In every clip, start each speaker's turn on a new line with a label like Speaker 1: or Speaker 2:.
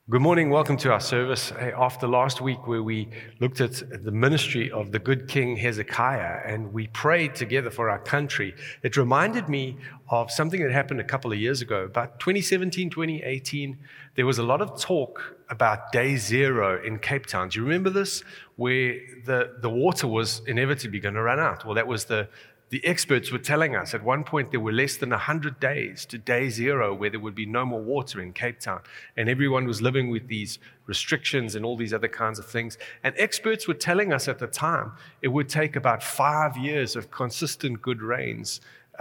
Speaker 1: Good morning. Welcome to our service. After last week, where we looked at the ministry of the good King Hezekiah and we prayed together for our country, it reminded me of something that happened a couple of years ago. About 2017, 2018, there was a lot of talk about day zero in Cape Town. Do you remember this? Where the water was inevitably going to run out. Well, that was the experts were telling us at one point there were less than 100 days to day zero where there would be no more water in Cape Town. And everyone was living with these restrictions and all these other kinds of things. And experts were telling us at the time it would take about 5 years of consistent good rains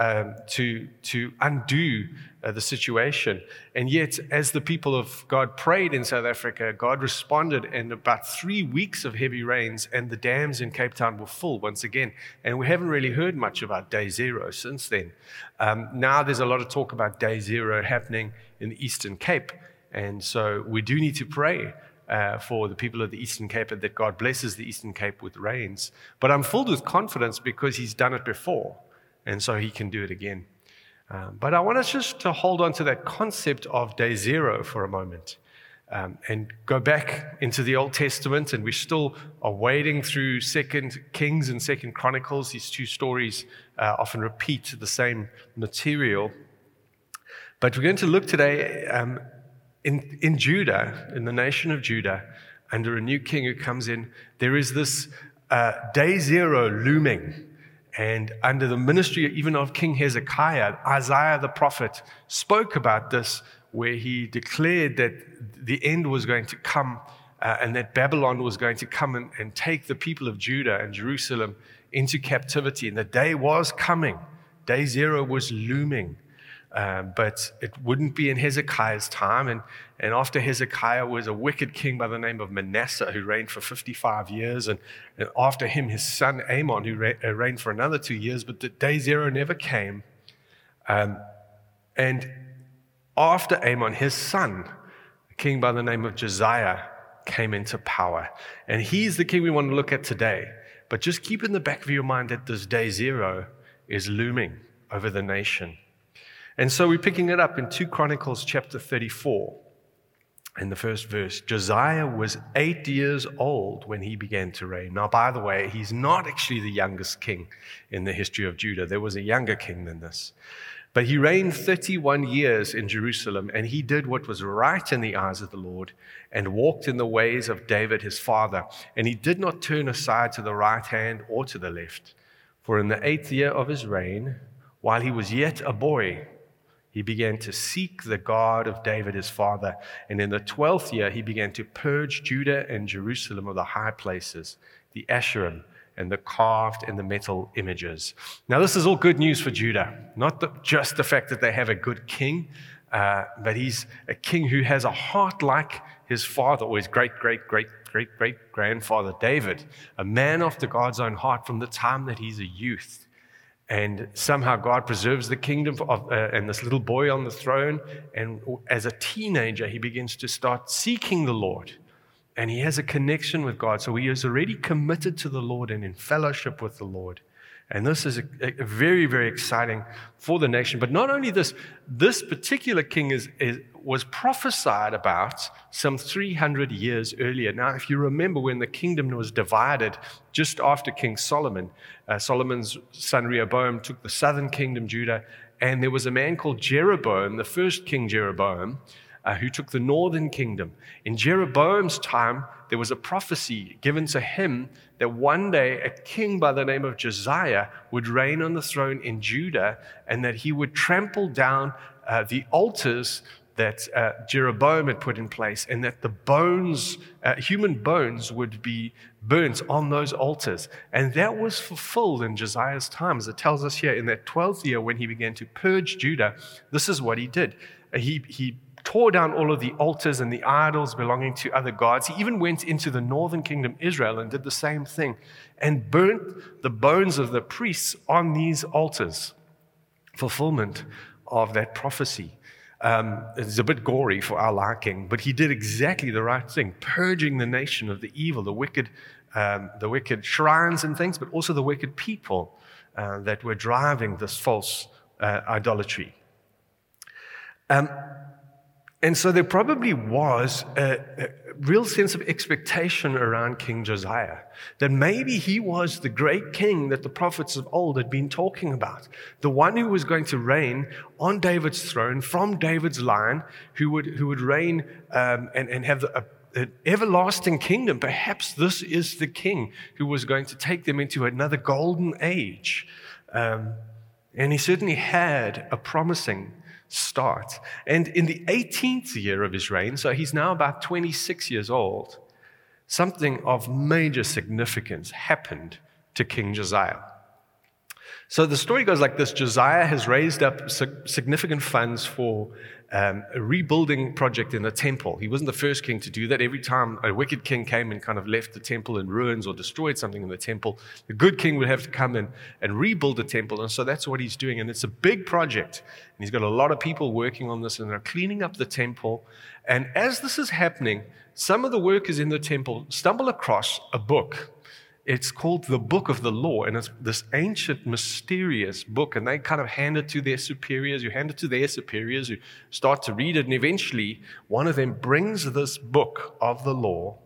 Speaker 1: to undo the situation. And yet, as the people of God prayed in South Africa, God responded in about 3 weeks of heavy rains, and the dams in Cape Town were full once again. And we haven't really heard much about day zero since then. Now there's a lot of talk about day zero happening in the Eastern Cape. And so we do need to pray for the people of the Eastern Cape and that God blesses the Eastern Cape with rains. But I'm filled with confidence because He's done it before. And so He can do it again. But I want us just to hold on to that concept of day zero for a moment and go back into the Old Testament. And we still are wading through 2 Kings and 2 Chronicles. These two stories often repeat the same material. But we're going to look today in Judah, in the nation of Judah, under a new king who comes in. There is this day zero looming. And under the ministry even of King Hezekiah, Isaiah the prophet spoke about this, where he declared that the end was going to come and that Babylon was going to come and take the people of Judah and Jerusalem into captivity. And the day was coming. Day zero was looming. But it wouldn't be in Hezekiah's time. And after Hezekiah was a wicked king by the name of Manasseh, who reigned for 55 years. And after him, his son Amon, who reigned for another 2 years. But the day zero never came. And after Amon, his son, a king by the name of Josiah, came into power. And he's the king we want to look at today. But just keep in the back of your mind that this day zero is looming over the nation. And so we're picking it up in 2 Chronicles chapter 34. In the first verse, Josiah was 8 years old when he began to reign. Now, by the way, he's not actually the youngest king in the history of Judah. There was a younger king than this. But he reigned 31 years in Jerusalem, and he did what was right in the eyes of the Lord and walked in the ways of David his father. And he did not turn aside to the right hand or to the left. For in the 8th year of his reign, while he was yet a boy, he began to seek the God of David his father. And in the 12th year, he began to purge Judah and Jerusalem of the high places, the Asherim, and the carved and the metal images. Now, this is all good news for Judah. Not just the fact that they have a good king, but he's a king who has a heart like his father, or his great-great-great-great-great-grandfather David, a man after God's own heart from the time that he's a youth. And somehow God preserves the kingdom and this little boy on the throne. And as a teenager, he begins to start seeking the Lord. And he has a connection with God. So he is already committed to the Lord and in fellowship with the Lord. And this is a very, very exciting for the nation. But not only this particular king was prophesied about some 300 years earlier. Now, if you remember when the kingdom was divided just after King Solomon, Solomon's son Rehoboam took the southern kingdom, Judah, and there was a man called Jeroboam, the first king Jeroboam, who took the northern kingdom. In Jeroboam's time, there was a prophecy given to him that one day a king by the name of Josiah would reign on the throne in Judah, and that he would trample down the altars that Jeroboam had put in place, and that the bones, human bones, would be burnt on those altars. And that was fulfilled in Josiah's time, as it tells us here in that 12th year when he began to purge Judah. This is what he did. He tore down all of the altars and the idols belonging to other gods. He even went into the northern kingdom, Israel, and did the same thing and burnt the bones of the priests on these altars. Fulfillment of that prophecy. It's a bit gory for our liking, but he did exactly the right thing, purging the nation of the evil, the wicked shrines and things, but also the wicked people that were driving this false idolatry. And so there probably was a real sense of expectation around King Josiah, that maybe he was the great king that the prophets of old had been talking about, the one who was going to reign on David's throne from David's line, who would reign and have an everlasting kingdom. Perhaps this is the king who was going to take them into another golden age. And he certainly had a promising start. And in the 18th year of his reign, so he's now about 26 years old, something of major significance happened to King Josiah. So the story goes like this. Josiah has raised up significant funds for a rebuilding project in the temple. He wasn't the first king to do that. Every time a wicked king came and kind of left the temple in ruins or destroyed something in the temple, the good king would have to come in and rebuild the temple. And so that's what he's doing. And it's a big project. And he's got a lot of people working on this, and they're cleaning up the temple. And as this is happening, some of the workers in the temple stumble across a book. It's called the Book of the Law, and it's this ancient, mysterious book, and they kind of hand it to their superiors. You hand it to their superiors who start to read it, and eventually one of them brings this book of the law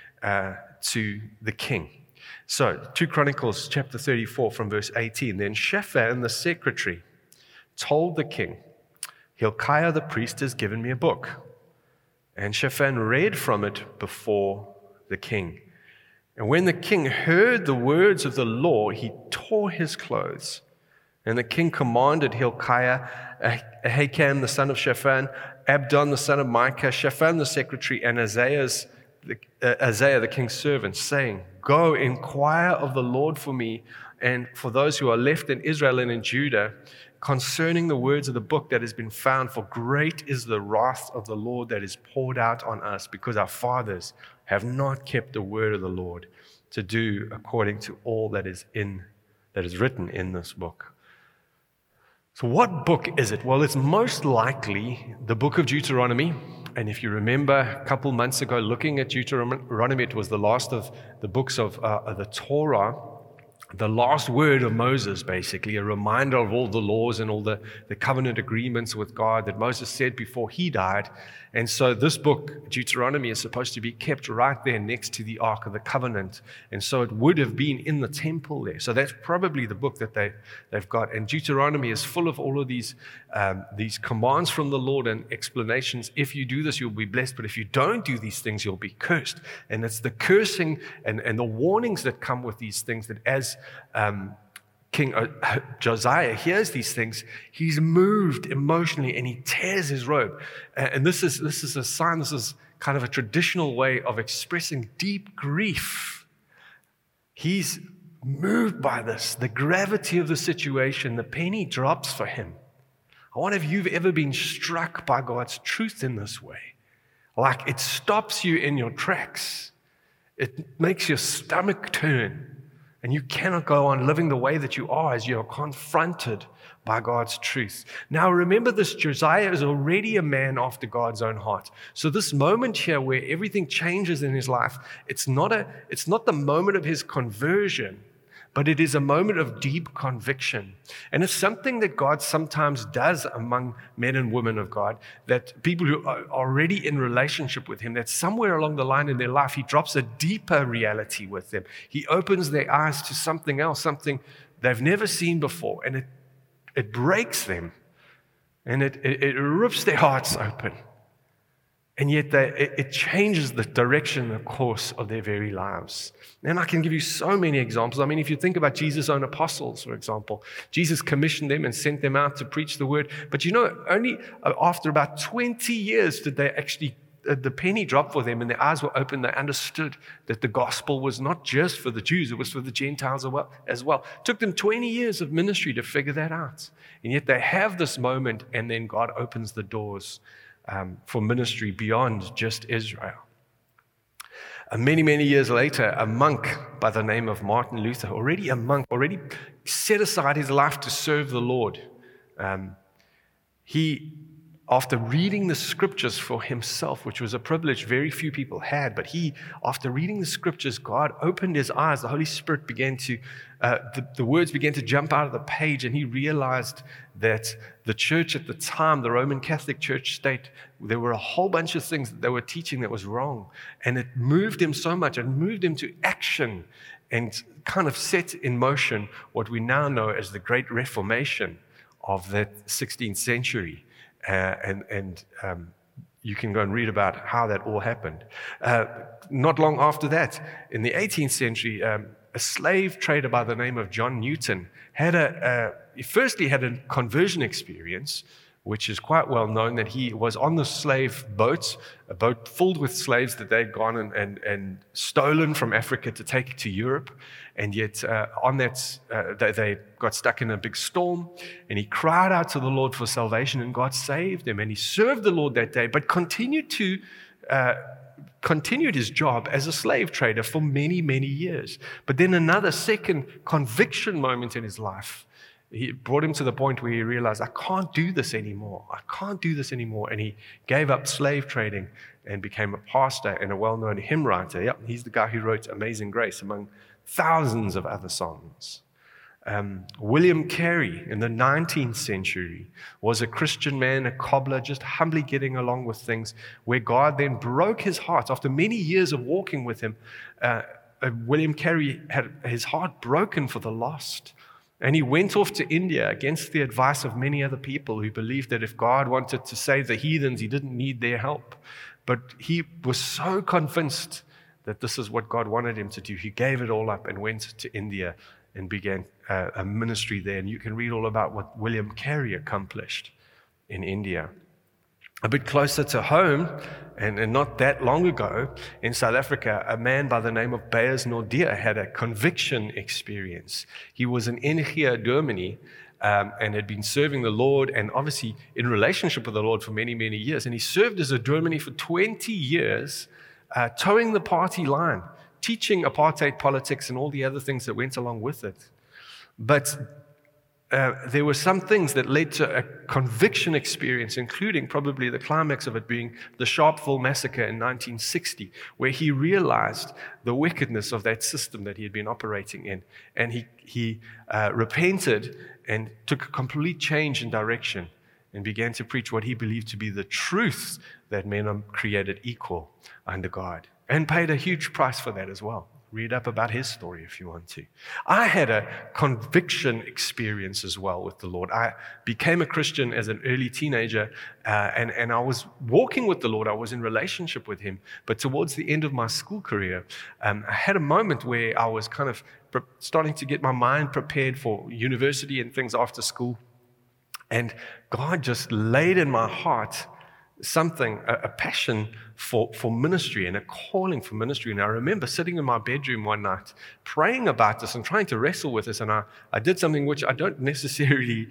Speaker 1: to the king. So, 2 Chronicles chapter 34 from verse 18, Then Shaphan the secretary told the king, Hilkiah the priest has given me a book. And Shaphan read from it before the king. And when the king heard the words of the law, he tore his clothes. And the king commanded Hilkiah, Ahikam the son of Shaphan, Abdon the son of Micah, Shaphan the secretary, and Isaiah the king's servant, saying, Go, inquire of the Lord for me and for those who are left in Israel and in Judah, concerning the words of the book that has been found, for great is the wrath of the Lord that is poured out on us, because our fathers have not kept the word of the Lord to do according to all that is written in this book. So what book is it? Well, it's most likely the book of Deuteronomy. And if you remember a couple months ago looking at Deuteronomy, it was the last of the books of the Torah, the last word of Moses, basically, a reminder of all the laws and all the covenant agreements with God that Moses said before he died. And so this book, Deuteronomy, is supposed to be kept right there next to the Ark of the Covenant. And so it would have been in the temple there. So that's probably the book that they've got. And Deuteronomy is full of all of these commands from the Lord and explanations. If you do this, you'll be blessed. But if you don't do these things, you'll be cursed. And it's the cursing and the warnings that come with these things that as King Josiah hears these things, he's moved emotionally and he tears his robe. And this is a sign, this is kind of a traditional way of expressing deep grief. He's moved by this, the gravity of the situation, the penny drops for him. I wonder if you've ever been struck by God's truth in this way. Like it stops you in your tracks. It makes your stomach turn. And you cannot go on living the way that you are as you are confronted by God's truth. Now remember this, Josiah is already a man after God's own heart. So this moment here where everything changes in his life, it's not the moment of his conversion, but it is a moment of deep conviction. And it's something that God sometimes does among men and women of God, that people who are already in relationship with him, that somewhere along the line in their life, he drops a deeper reality with them. He opens their eyes to something else, something they've never seen before, and it breaks them, and it rips their hearts open. And yet it changes the direction, the course of their very lives. And I can give you so many examples. I mean, if you think about Jesus' own apostles, for example, Jesus commissioned them and sent them out to preach the word. But you know, only after about 20 years did they actually, the penny dropped for them and their eyes were opened. They understood that the gospel was not just for the Jews, it was for the Gentiles as well. It took them 20 years of ministry to figure that out. And yet they have this moment, and then God opens the doors for ministry beyond just Israel. Many, many years later, a monk by the name of Martin Luther, already set aside his life to serve the Lord. He after reading the scriptures for himself, which was a privilege very few people had, but after reading the scriptures, God opened his eyes. The Holy Spirit began to, the words began to jump out of the page, and he realized that the church at the time, the Roman Catholic Church state, there were a whole bunch of things that they were teaching that was wrong. And it moved him so much, it moved him to action and kind of set in motion what we now know as the Great Reformation of the 16th century. You can go and read about how that all happened. Not long after that, in the 18th century, a slave trader by the name of John Newton had a conversion experience, which is quite well known, that he was on the slave boat, a boat filled with slaves that they'd gone and stolen from Africa to take to Europe. And yet on that, they got stuck in a big storm, and he cried out to the Lord for salvation, and God saved him. And he served the Lord that day, but continued his job as a slave trader for many, many years. But then another second conviction moment in his life, he brought him to the point where he realized, I can't do this anymore. And he gave up slave trading and became a pastor and a well-known hymn writer. Yep, he's the guy who wrote Amazing Grace, among thousands of other songs. William Carey in the 19th century was a Christian man, a cobbler, just humbly getting along with things, where God then broke his heart. After many years of walking with him, William Carey had his heart broken for the lost. And he went off to India against the advice of many other people who believed that if God wanted to save the heathens, he didn't need their help. But he was so convinced that this is what God wanted him to do. He gave it all up and went to India and began a ministry there. And you can read all about what William Carey accomplished in India. A bit closer to home, and not that long ago, in South Africa, a man by the name of Beyers Naudé had a conviction experience. He was an NG Dominee and had been serving the Lord, and obviously in relationship with the Lord for many, many years. And he served as a Dominee for 20 years, towing the party line, teaching apartheid politics and all the other things that went along with it. But there were some things that led to a conviction experience, including probably the climax of it being the Sharpeville massacre in 1960, where he realized the wickedness of that system that he had been operating in. And he repented and took a complete change in direction and began to preach what he believed to be the truth, that men are created equal under God, and paid a huge price for that as well. Read up about his story if you want to. I had a conviction experience as well with the Lord. I became a Christian as an early teenager, and I was walking with the Lord. I was in relationship with him. But towards the end of my school career, I had a moment where I was kind of starting to get my mind prepared for university and things after school. And God just laid in my heart something, a passion for ministry and a calling for ministry. And I remember sitting in my bedroom one night praying about this and trying to wrestle with this. And I did something which I don't necessarily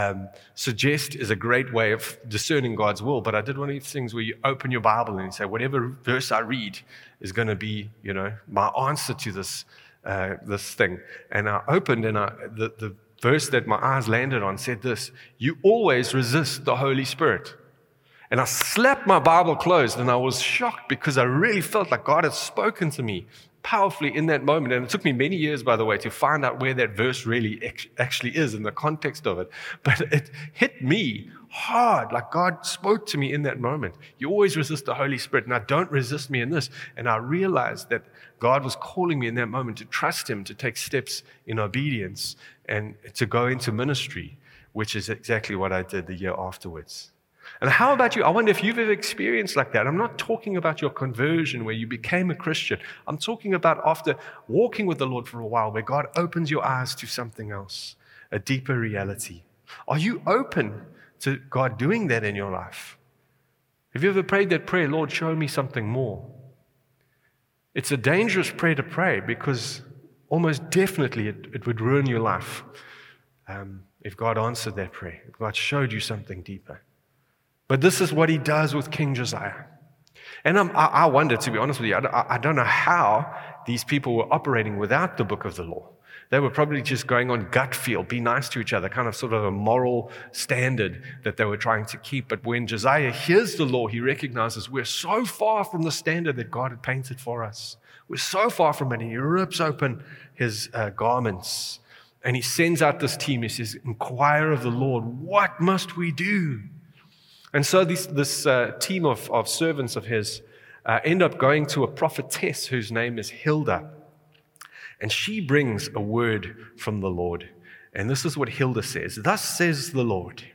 Speaker 1: suggest is a great way of discerning God's will, but I did one of these things where you open your Bible and you say, whatever verse I read is going to be, my answer to this thing. And I opened, and the verse that my eyes landed on said this: you always resist the Holy Spirit. And I slapped my Bible closed, and I was shocked because I really felt like God had spoken to me powerfully in that moment. And it took me many years, by the way, to find out where that verse really actually is in the context of it. But it hit me hard, like God spoke to me in that moment. You always resist the Holy Spirit. Now don't resist me in this. And I realized that God was calling me in that moment to trust him, to take steps in obedience and to go into ministry, which is exactly what I did the year afterwards. And how about you? I wonder if you've ever experienced like that. I'm not talking about your conversion where you became a Christian. I'm talking about after walking with the Lord for a while, where God opens your eyes to something else, a deeper reality. Are you open to God doing that in your life? Have you ever prayed that prayer, Lord, show me something more? It's a dangerous prayer to pray because almost definitely it would ruin your life if God answered that prayer, if God showed you something deeper. But this is what he does with King Josiah. And I wonder, to be honest with you, I don't know how these people were operating without the book of the law. They were probably just going on gut feel, be nice to each other, kind of sort of a moral standard that they were trying to keep. But when Josiah hears the law, he recognizes we're so far from the standard that God had painted for us. We're so far from it. And he rips open his garments and he sends out this team. He says, inquire of the Lord, what must we do? And so this team of servants of his end up going to a prophetess whose name is Hilda. And she brings a word from the Lord. And this is what Hilda says. Thus says the Lord,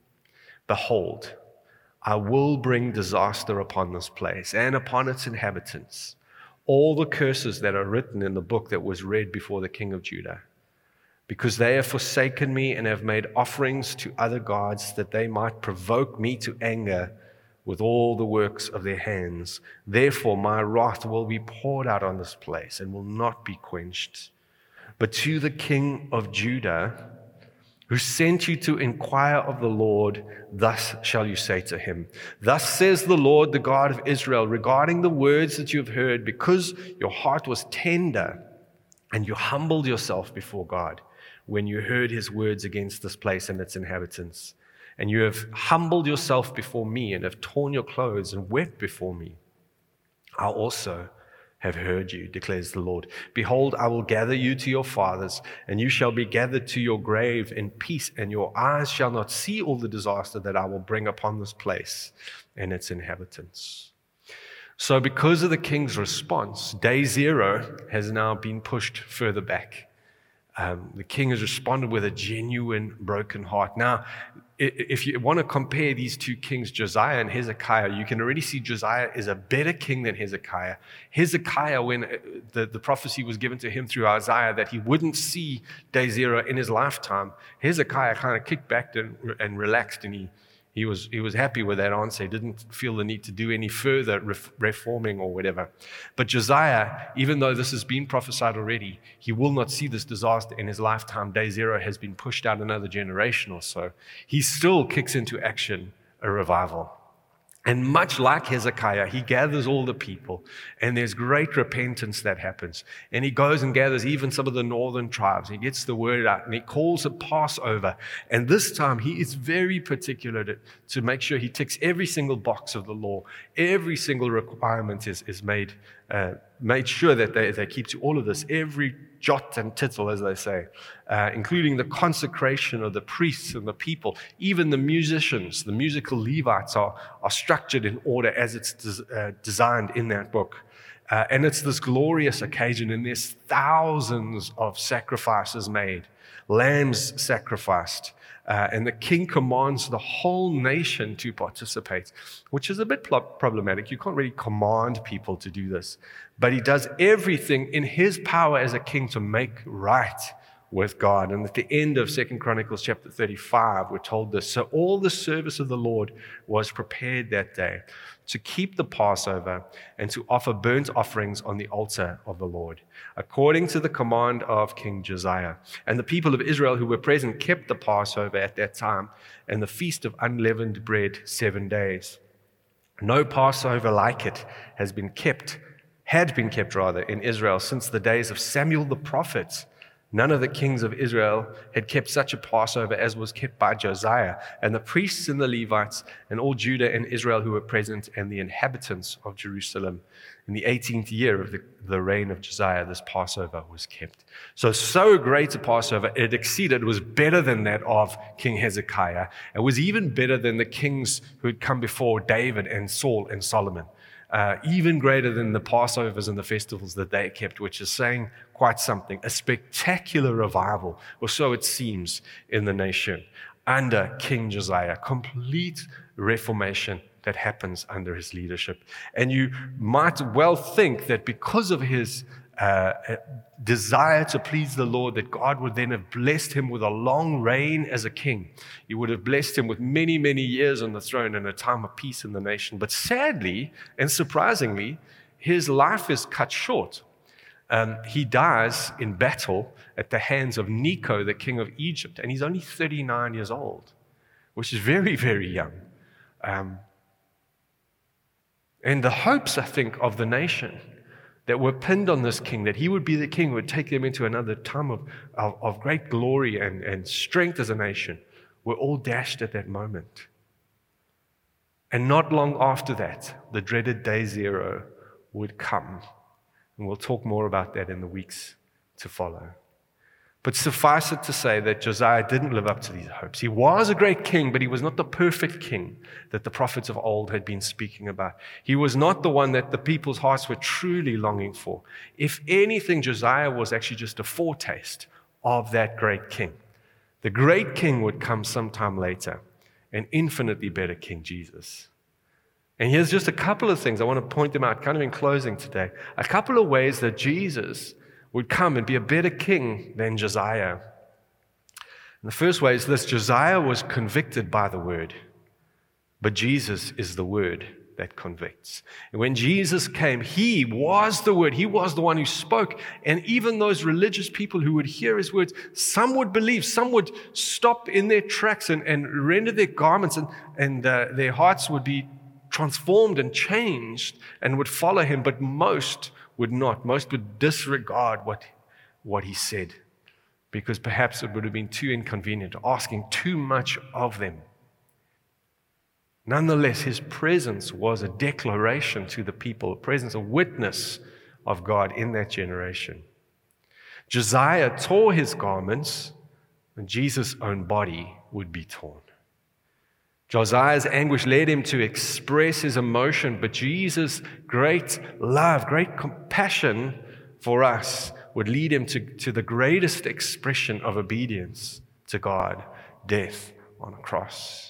Speaker 1: behold, I will bring disaster upon this place and upon its inhabitants, all the curses that are written in the book that was read before the king of Judah, because they have forsaken me and have made offerings to other gods that they might provoke me to anger with all the works of their hands. Therefore, my wrath will be poured out on this place and will not be quenched. But to the king of Judah, who sent you to inquire of the Lord, thus shall you say to him, thus says the Lord, the God of Israel, regarding the words that you have heard, because your heart was tender and you humbled yourself before God when you heard his words against this place and its inhabitants. And you have humbled yourself before me and have torn your clothes and wept before me. I also have heard you, declares the Lord. Behold, I will gather you to your fathers, and you shall be gathered to your grave in peace, and your eyes shall not see all the disaster that I will bring upon this place and its inhabitants. So because of the king's response, day zero has now been pushed further back. The king has responded with a genuine broken heart. Now, if you want to compare these two kings, Josiah and Hezekiah, you can already see Josiah is a better king than Hezekiah. Hezekiah, when the prophecy was given to him through Isaiah that he wouldn't see day zero in his lifetime, Hezekiah kind of kicked back and relaxed, and he was happy with that answer. He didn't feel the need to do any further reforming or whatever. But Josiah, even though this has been prophesied already, he will not see this disaster in his lifetime. Day zero has been pushed out another generation or so. He still kicks into action a revival. And much like Hezekiah, he gathers all the people, and there's great repentance that happens. And he goes and gathers even some of the northern tribes. He gets the word out, and he calls a Passover. And this time, he is very particular to make sure he ticks every single box of the law. Every single requirement is made sure that they keep to all of this. Every jot and tittle, as they say, including the consecration of the priests and the people. Even the musicians, the musical Levites are structured in order as it's designed in that book. And it's this glorious occasion, and there's thousands of sacrifices made, lambs sacrificed. And the king commands the whole nation to participate, which is a bit problematic. You can't really command people to do this. But he does everything in his power as a king to make right with God. And at the end of 2 Chronicles chapter 35, we're told this. So all the service of the Lord was prepared that day to keep the Passover and to offer burnt offerings on the altar of the Lord, according to the command of King Josiah. And the people of Israel who were present kept the Passover at that time and the feast of unleavened bread 7 days. No Passover like it had been kept in Israel since the days of Samuel the prophet. None of the kings of Israel had kept such a Passover as was kept by Josiah, and the priests and the Levites and all Judah and Israel who were present, and the inhabitants of Jerusalem. In the 18th year of the reign of Josiah, this Passover was kept. So great a Passover, it was better than that of King Hezekiah. It was even better than the kings who had come before David and Saul and Solomon. Even greater than the Passovers and the festivals that they kept, which is saying quite something. A spectacular revival, or so it seems, in the nation under King Josiah. Complete reformation that happens under his leadership. And you might well think that because of his desire to please the Lord, that God would then have blessed him with a long reign as a king. He would have blessed him with many, many years on the throne and a time of peace in the nation. But sadly and surprisingly, his life is cut short. He dies in battle at the hands of Necho, the king of Egypt, and he's only 39 years old, which is very, very young. And the hopes, I think, of the nation that were pinned on this king, that he would be the king who would take them into another time of great glory and strength as a nation, were all dashed at that moment. And not long after that, the dreaded day zero would come. And we'll talk more about that in the weeks to follow. But suffice it to say that Josiah didn't live up to these hopes. He was a great king, but he was not the perfect king that the prophets of old had been speaking about. He was not the one that the people's hearts were truly longing for. If anything, Josiah was actually just a foretaste of that great king. The great king would come sometime later, an infinitely better King Jesus. And here's just a couple of things. I want to point them out kind of in closing today. A couple of ways that Jesus would come and be a better king than Josiah. And the first way is this: Josiah was convicted by the word, but Jesus is the word that convicts. And when Jesus came, he was the word. He was the one who spoke. And even those religious people who would hear his words, some would believe, some would stop in their tracks and render their garments, and their hearts would be transformed and changed and would follow him, but most would not. Most would disregard what he said, because perhaps it would have been too inconvenient, asking too much of them. Nonetheless, his presence was a declaration to the people, a presence, a witness of God in that generation. Josiah tore his garments, and Jesus' own body would be torn. Josiah's anguish led him to express his emotion, but Jesus' great love, great compassion for us would lead him to the greatest expression of obedience to God, death on a cross.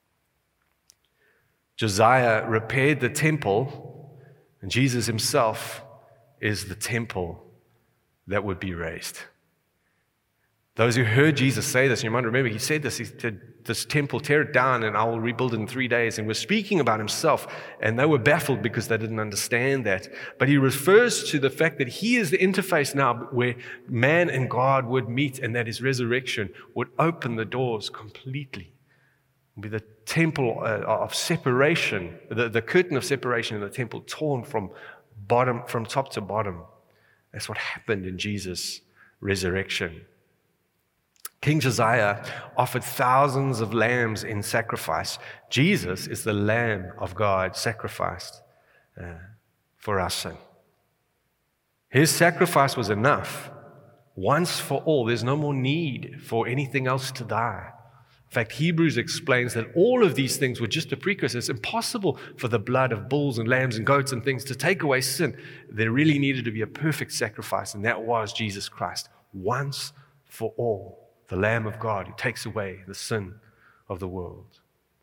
Speaker 1: Josiah repaired the temple, and Jesus himself is the temple that would be raised. Those who heard Jesus say this, and you might remember, he said this, he said, "This temple, tear it down and I will rebuild it in 3 days." And we're speaking about himself, and they were baffled because they didn't understand that. But he refers to the fact that he is the interface now where man and God would meet, and that his resurrection would open the doors completely. It would be the temple of separation, the curtain of separation in the temple torn from top to bottom. That's what happened in Jesus' resurrection. King Josiah offered thousands of lambs in sacrifice. Jesus is the Lamb of God sacrificed for our sin. His sacrifice was enough once for all. There's no more need for anything else to die. In fact, Hebrews explains that all of these things were just a precursor. It's impossible for the blood of bulls and lambs and goats and things to take away sin. There really needed to be a perfect sacrifice, and that was Jesus Christ, once for all. The Lamb of God who takes away the sin of the world.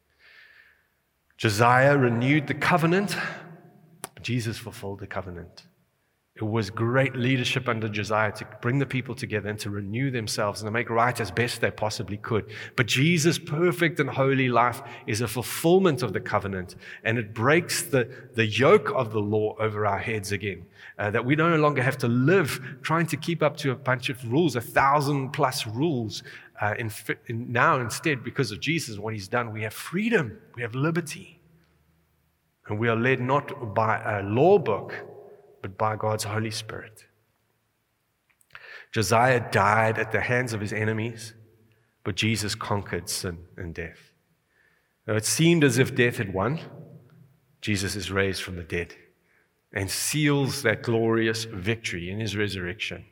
Speaker 1: Josiah renewed the covenant. Jesus fulfilled the covenant. It was great leadership under Josiah to bring the people together and to renew themselves and to make right as best they possibly could. But Jesus' perfect and holy life is a fulfillment of the covenant, and it breaks the yoke of the law over our heads again. That we no longer have to live trying to keep up to a bunch of rules, 1,000+ rules. Now instead, because of Jesus and what he's done, we have freedom, we have liberty. And we are led not by a law book, but by God's Holy Spirit. Josiah died at the hands of his enemies, but Jesus conquered sin and death. Now, it seemed as if death had won. Jesus is raised from the dead and seals that glorious victory in his resurrection.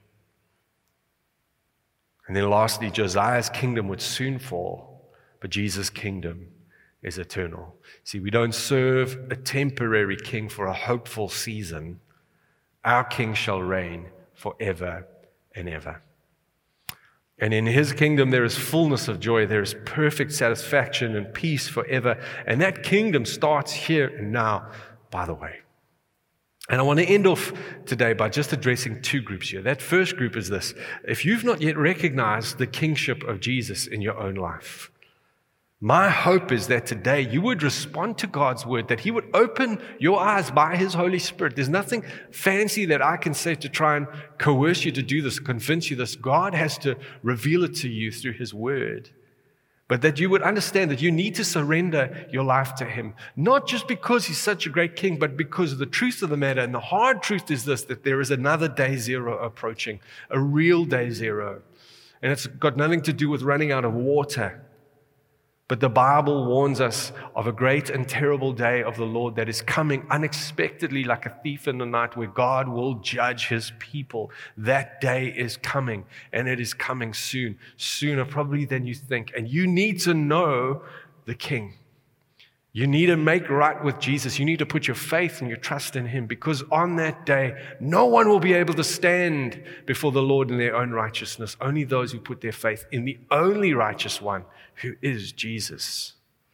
Speaker 1: And then lastly, Josiah's kingdom would soon fall, but Jesus' kingdom is eternal. See, we don't serve a temporary king for a hopeful season. Our king shall reign forever and ever. And in his kingdom there is fullness of joy, there is perfect satisfaction and peace forever. And that kingdom starts here and now, by the way. And I want to end off today by just addressing two groups here. That first group is this: if you've not yet recognized the kingship of Jesus in your own life, my hope is that today you would respond to God's word, that he would open your eyes by his Holy Spirit. There's nothing fancy that I can say to try and coerce you to do this, convince you this. God has to reveal it to you through his word. but that you would understand that you need to surrender your life to Him, not just because He's such a great King, but because of the truth of the matter. And the hard truth is this, that there is another day zero approaching, a real day zero. And it's got nothing to do with running out of water. But the Bible warns us of a great and terrible day of the Lord that is coming unexpectedly like a thief in the night, where God will judge His people. That day is coming, and it is coming soon, sooner probably than you think. And you need to know the King. You need to make right with Jesus. You need to put your faith and your trust in Him, because on that day, no one will be able to stand before the Lord in their own righteousness. Only those who put their faith in the only righteous one, who is Jesus.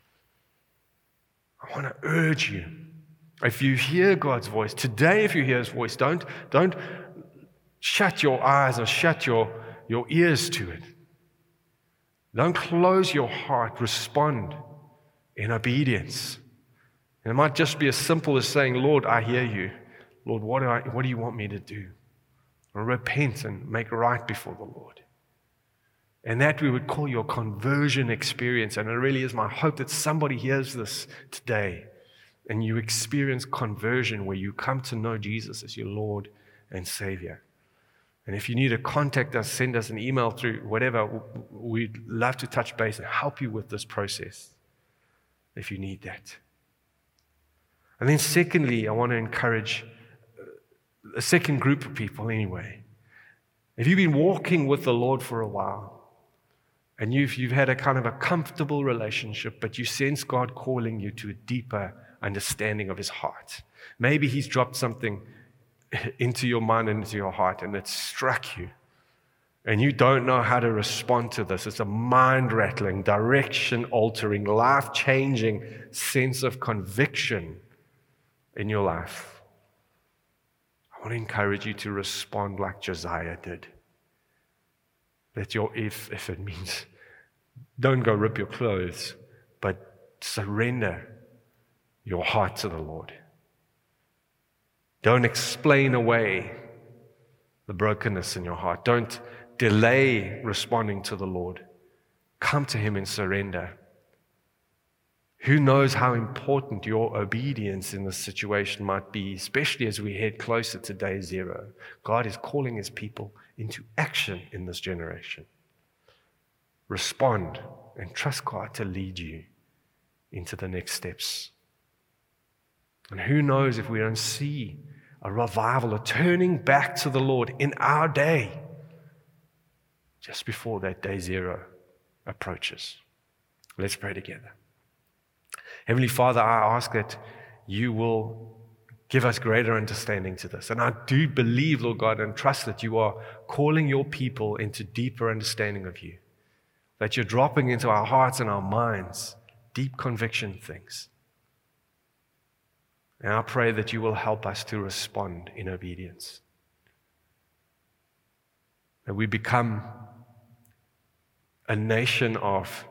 Speaker 1: I want to urge you, if you hear God's voice, today if you hear His voice, don't shut your eyes or shut your ears to it. Don't close your heart. Respond in obedience. And it might just be as simple as saying, Lord, I hear you. Lord, what do you want me to do? Or repent and make right before the Lord. And that we would call your conversion experience. And it really is my hope that somebody hears this today and you experience conversion, where you come to know Jesus as your Lord and Savior. And if you need to contact us, send us an email through whatever, we'd love to touch base and help you with this process if you need that. And then secondly, I want to encourage a second group of people anyway. If you've been walking with the Lord for a while, and you've had a kind of a comfortable relationship, but you sense God calling you to a deeper understanding of His heart. Maybe He's dropped something into your mind and into your heart, and it struck you. And you don't know how to respond to this. It's a mind-rattling, direction-altering, life-changing sense of conviction in your life. I want to encourage you to respond like Josiah did. That if it means, don't go rip your clothes, but surrender your heart to the Lord. Don't explain away the brokenness in your heart. Don't delay responding to the Lord. Come to Him in surrender. Who knows how important your obedience in this situation might be, especially as we head closer to day zero. God is calling His people into action in this generation. Respond and trust God to lead you into the next steps. And who knows if we don't see a revival, a turning back to the Lord in our day, just before that day zero approaches. Let's pray together. Heavenly Father, I ask that you will give us greater understanding to this. And I do believe, Lord God, and trust that you are calling your people into deeper understanding of you. That you're dropping into our hearts and our minds deep conviction things. And I pray that you will help us to respond in obedience. That we become a nation of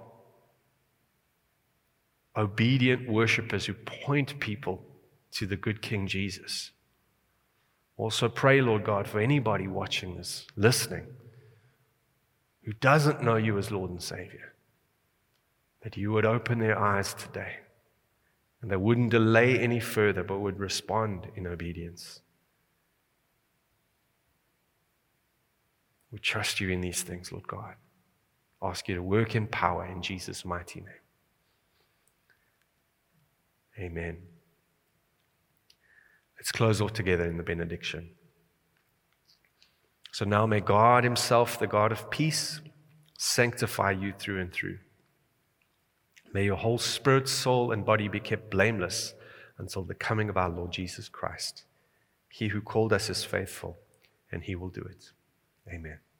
Speaker 1: obedient worshipers who point people to the good King Jesus. Also pray, Lord God, for anybody watching this, listening, who doesn't know you as Lord and Savior, that you would open their eyes today and they wouldn't delay any further, but would respond in obedience. We trust you in these things, Lord God. Ask you to work in power in Jesus' mighty name. Amen. Let's close off together in the benediction. So now may God Himself, the God of peace, sanctify you through and through. May your whole spirit, soul, and body be kept blameless until the coming of our Lord Jesus Christ. He who called us is faithful, and He will do it. Amen.